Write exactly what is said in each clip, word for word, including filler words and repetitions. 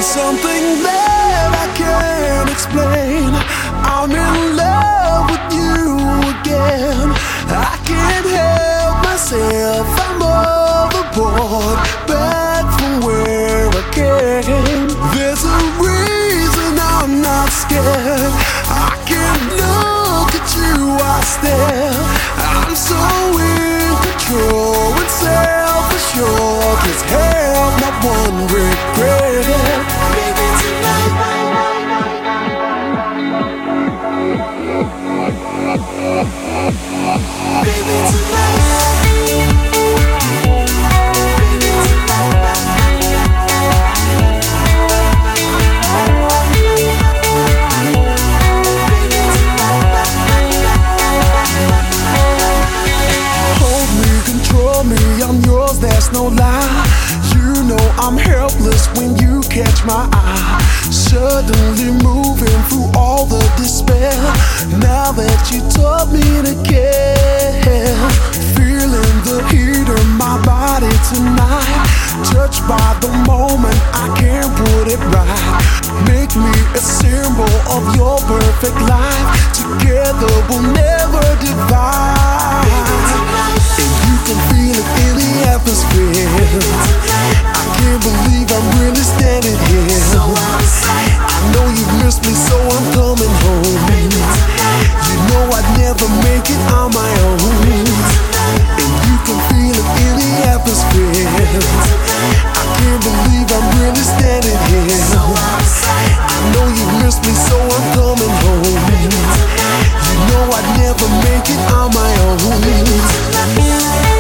Something that I can't explain. I'm in love with you again. I can't help myself. I'm overboard, back from where I came. There's a reason I'm not scared. I can't look at you, I stare. I'm so in control and self-assured. Can't help not one regret. Baby, tonight, baby, tonight, baby, hold me, control me, I'm yours, there's no lie. You know I'm helpless when you catch my eye. Suddenly moving through all the despair. Now that you taught me to care. Feeling the heat of my body tonight. Touched by the moment, I can't put it right. Make me a symbol of your perfect life. Together we'll never divide. And you can feel it in the atmosphere. I can't believe I'm really standing here. I know you've missed me, so I'm coming home. You know I'd never make it on my own. And you can feel it in the atmosphere. I can't believe I'm really standing here. I know you've missed me, so I'm coming home. You know I'd never make it on my own.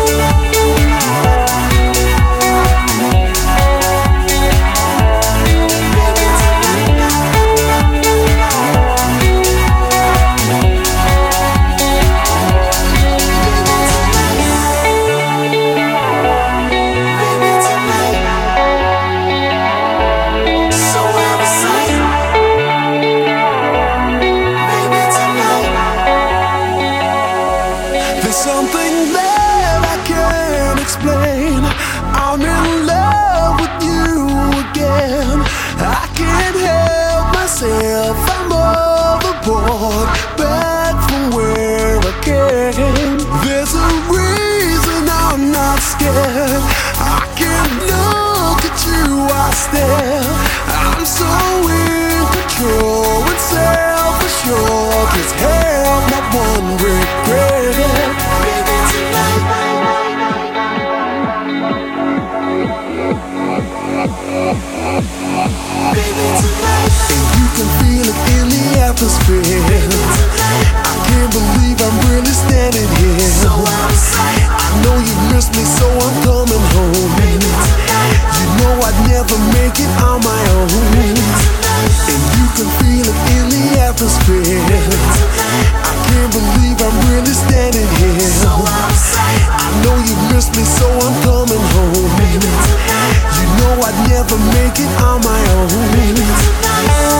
Something that I can't explain. I'm in love with you again. I can't help myself. I'm overboard, back from where I came. There's a reason I'm not scared. I can't look at you, I stare. I'm so in control and self-assured. Can't help not one regret. And you can feel it in the atmosphere. I can't believe I'm really standing here. I know you missed me, so I'm coming home. You know I'd never make it on my own. And you can feel it in the atmosphere. I can't believe I'm really standing here. I know you missed me, so I'm coming home. You know I'd never make it on my own.